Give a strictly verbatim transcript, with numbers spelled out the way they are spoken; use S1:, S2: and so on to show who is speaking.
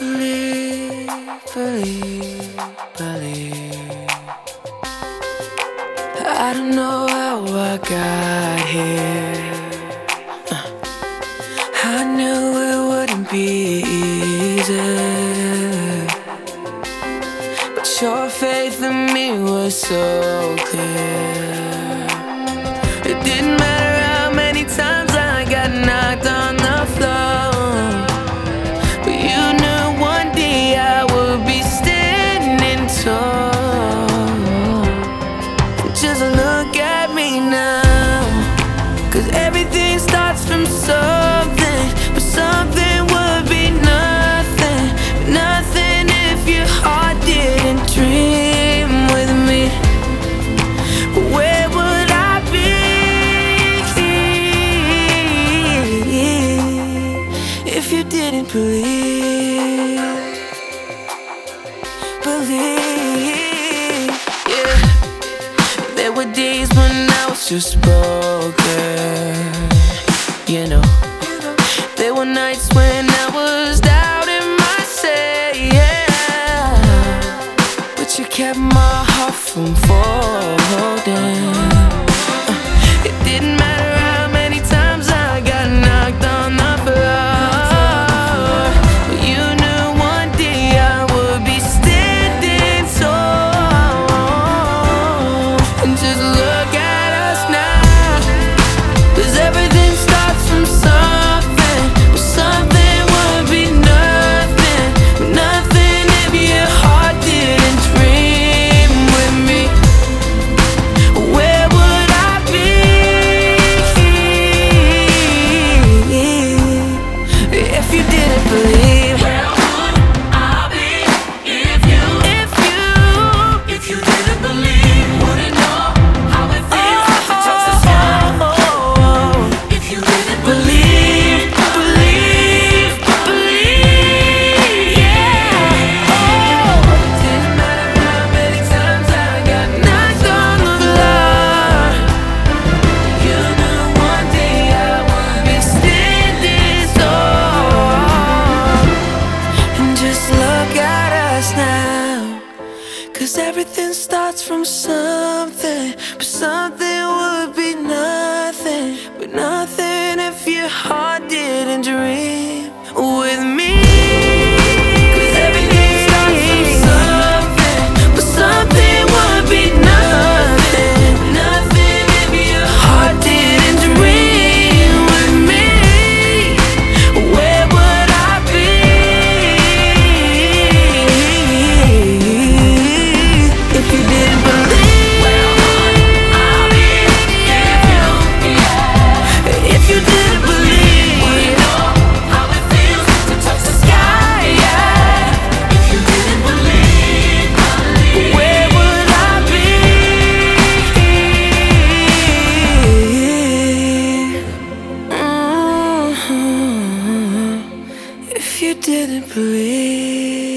S1: Believe, believe, believe. I don't know how I got here. uh, I knew it wouldn't be easy, but your faith in me was so clear. It didn't matter how many times I got knocked on the floor, but you knew one day I would be standing tall. Just look at me now, 'cause everything starts from something, but something would be nothing, nothing if your heart didn't dream with me. Where would I be if you didn't believe, believe, yeah. There were days when I was just broken, you know. There were nights when I was doubting myself, yeah. But you kept my heart from folding. uh, It didn't matter how many times I got knocked on the floor, but you knew one day I would be standing tall. And just look at us now, 'cause everything starts from something, but something would be nothing, nothing if your heart didn't dream with me. Where would I be if you didn't believe?
S2: Where would I be if you,
S1: If you,
S2: if you didn't believe? Wouldn't know how it feels to touch the sky. If you didn't believe,
S1: believe, believe, yeah. Oh, didn't matter how many times I got knocked on the floor, you knew one day I would be standing tall. And just look at us now, 'cause everything starts from something, but something would be nothing, but nothing if your heart didn't dream with me. 'Cause everything starts from something, but something would be nothing, nothing if your heart didn't dream with me. Where would I be if you didn't believe?
S2: where would I be if you, yeah,
S1: If you didn't believe,
S2: wouldn't know how it feels to touch the sky, yeah. If you didn't believe, believe.
S1: where would I be? Mhm. If you didn't believe.